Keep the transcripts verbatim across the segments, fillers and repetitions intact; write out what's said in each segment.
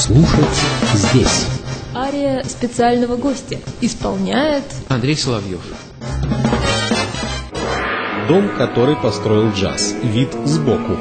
Слушать здесь. Ария специального гостя исполняет Андрей Соловьев. Дом, который построил джаз. Вид сбоку.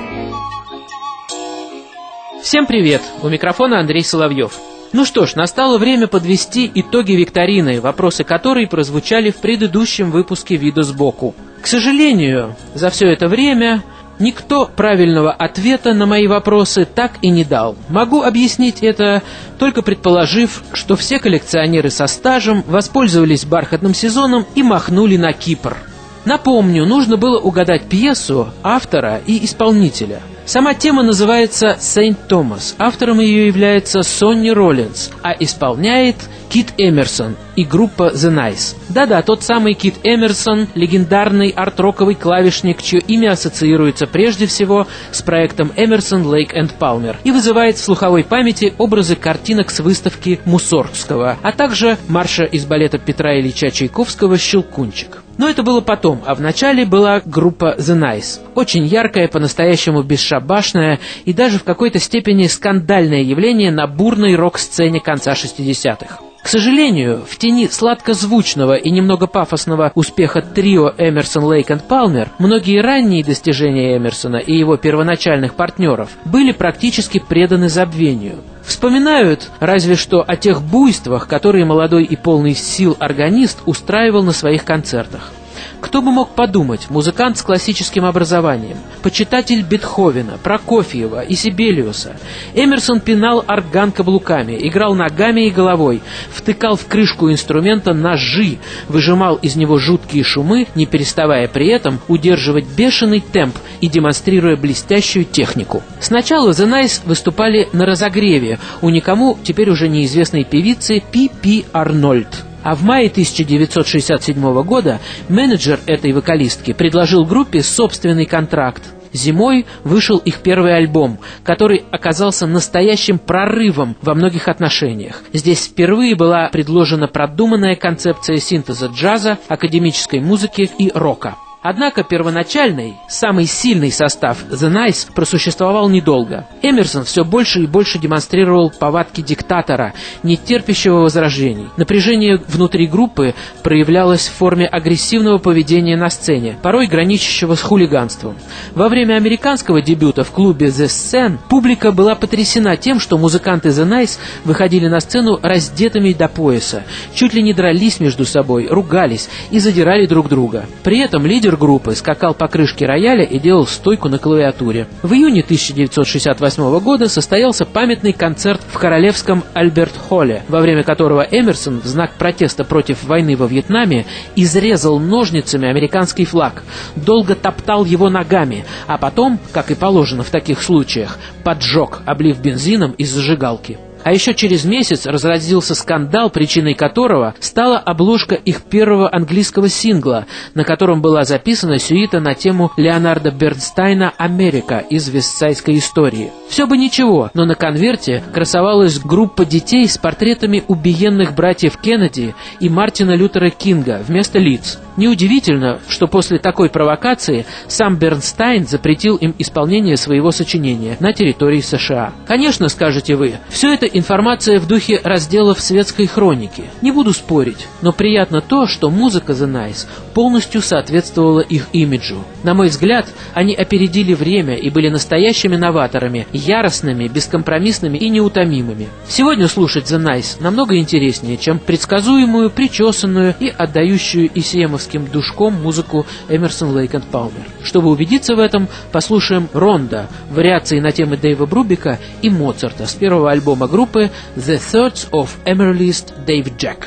Всем привет! У микрофона Андрей Соловьев. Ну что ж, настало время подвести итоги викторины, вопросы которой прозвучали в предыдущем выпуске «Вида сбоку». К сожалению, за все это время никто правильного ответа на мои вопросы так и не дал. Могу объяснить это, только предположив, что все коллекционеры со стажем воспользовались бархатным сезоном и махнули на Кипр. Напомню, нужно было угадать пьесу, автора и исполнителя. Сама тема называется «Сент Томас». Автором ее является Сонни Роллинс, а исполняет Кит Эмерсон и группа The Nice. Да-да, тот самый Кит Эмерсон, легендарный арт-роковый клавишник, чье имя ассоциируется прежде всего с проектом Эмерсон, Лейк энд Палмер и вызывает в слуховой памяти образы картинок с выставки Мусоргского, а также марша из балета Петра Ильича Чайковского «Щелкунчик». Но это было потом, а в начале была группа The Nice. Очень яркая, по-настоящему бесшабашная и даже в какой-то степени скандальное явление на бурной рок-сцене конца шестидесятых. К сожалению, в тени сладкозвучного и немного пафосного успеха трио Эмерсон, Лейк энд Палмер многие ранние достижения Эмерсона и его первоначальных партнеров были практически преданы забвению. Вспоминают разве что о тех буйствах, которые молодой и полный сил органист устраивал на своих концертах. Кто бы мог подумать, музыкант с классическим образованием, почитатель Бетховена, Прокофьева и Сибелиуса, Эмерсон пинал орган каблуками, играл ногами и головой, втыкал в крышку инструмента ножи, выжимал из него жуткие шумы, не переставая при этом удерживать бешеный темп и демонстрируя блестящую технику. Сначала The Nice выступали на разогреве у никому теперь уже неизвестной певицы Пи Пи Арнольд. А в мае тысяча девятьсот шестьдесят седьмого года менеджер этой вокалистки предложил группе собственный контракт. Зимой вышел их первый альбом, который оказался настоящим прорывом во многих отношениях. Здесь впервые была предложена продуманная концепция синтеза джаза, академической музыки и рока. Однако первоначальный, самый сильный состав The Nice просуществовал недолго. Эмерсон все больше и больше демонстрировал повадки диктатора, не терпящего возражений. Напряжение внутри группы проявлялось в форме агрессивного поведения на сцене, порой граничащего с хулиганством. Во время американского дебюта в клубе The Scene публика была потрясена тем, что музыканты The Nice выходили на сцену раздетыми до пояса, чуть ли не дрались между собой, ругались и задирали друг друга. При этом лидер группы скакал по крышке рояля и делал стойку на клавиатуре. В июне тысяча девятьсот шестьдесят восьмого года состоялся памятный концерт в Королевском Альберт-Холле, во время которого Эмерсон в знак протеста против войны во Вьетнаме изрезал ножницами американский флаг, долго топтал его ногами, а потом, как и положено в таких случаях, поджег, облив бензином из зажигалки. А еще через месяц разразился скандал, причиной которого стала обложка их первого английского сингла, на котором была записана сюита на тему Леонарда Бернстайна «Америка» из «Вестсайдской истории». Все бы ничего, но на конверте красовалась группа детей с портретами убиенных братьев Кеннеди и Мартина Лютера Кинга вместо лиц. Неудивительно, что после такой провокации сам Бернстайн запретил им исполнение своего сочинения на территории США. Конечно, скажете вы, все это информация в духе разделов светской хроники. Не буду спорить, но приятно то, что музыка The Nice полностью соответствовала их имиджу. На мой взгляд, они опередили время и были настоящими новаторами, яростными, бескомпромиссными и неутомимыми. Сегодня слушать The Nice намного интереснее, чем предсказуемую, причесанную и отдающую исиэмовским душком музыку Эмерсон, Лейк энд Палмер. Чтобы убедиться в этом, послушаем Ронда, вариации на темы Дэйва Брубика и Моцарта с первого альбома группы The Thirds of Amaryllis Dave Jack.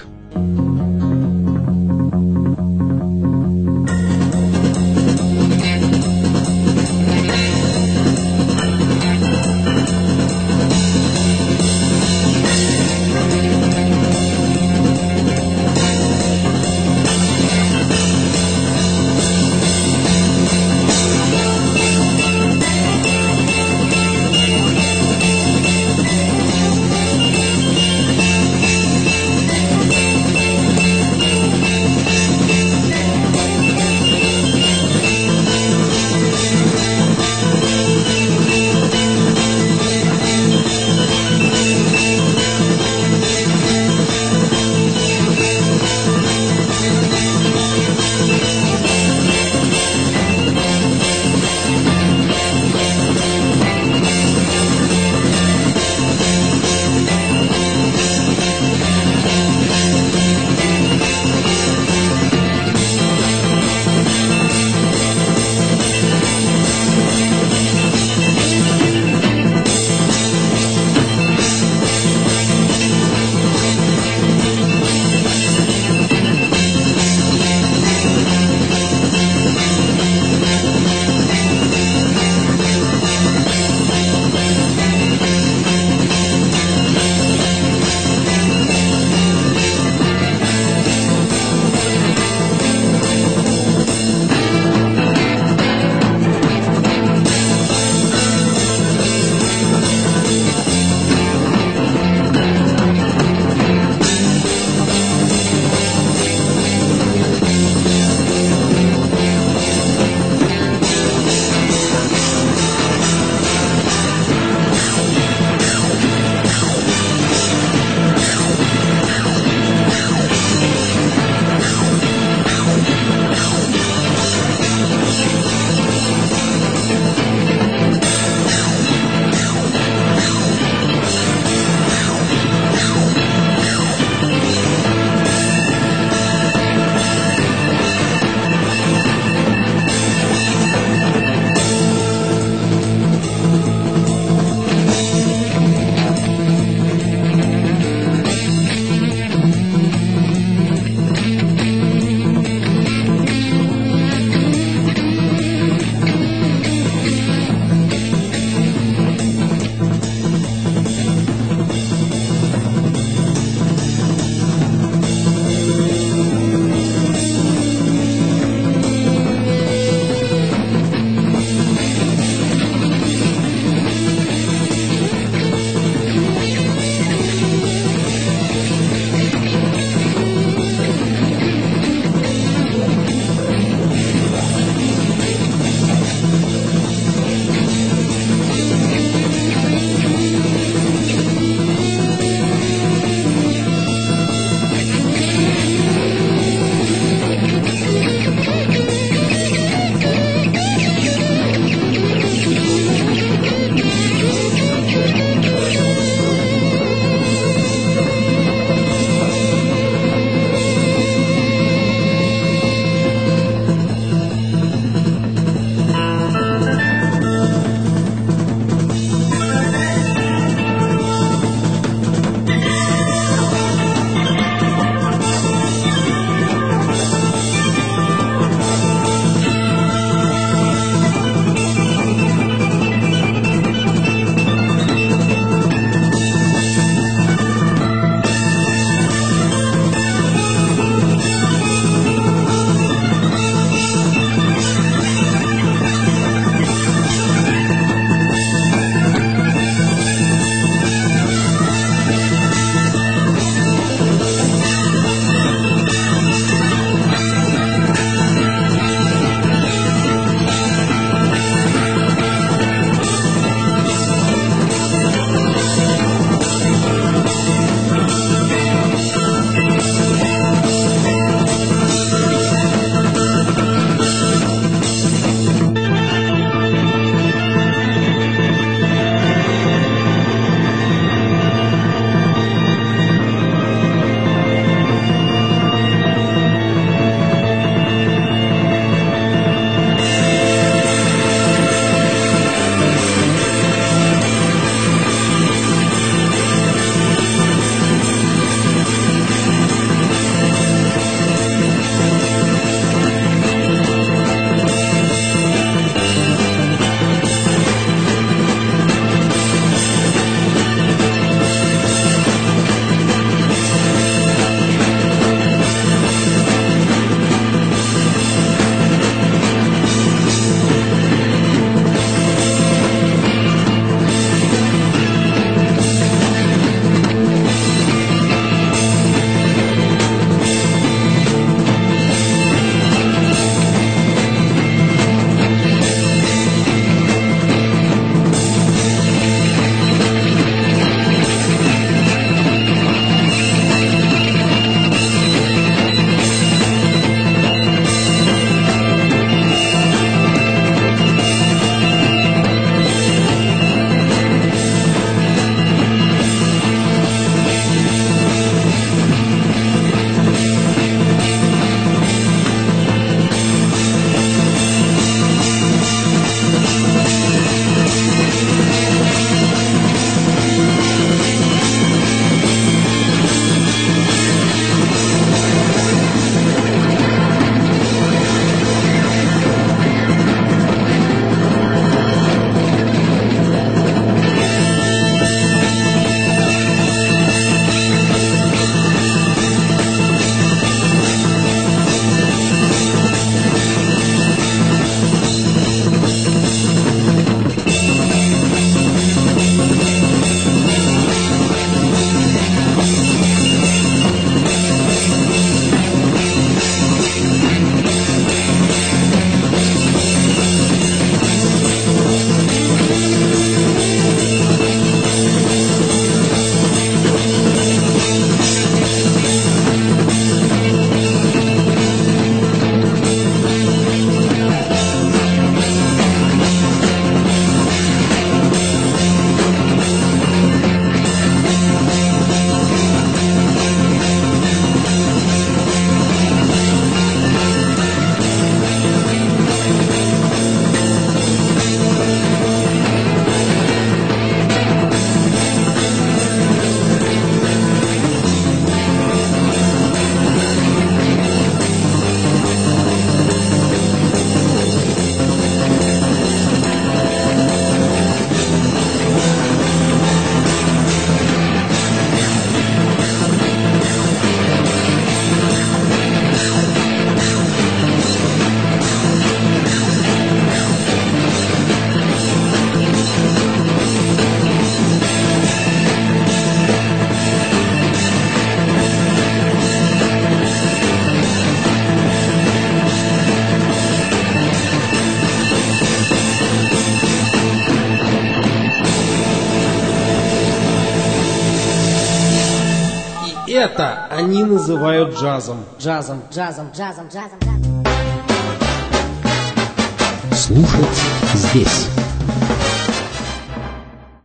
это они называют джазом. Джазом, джазом, джазом, джазом, джазом. Слушать здесь.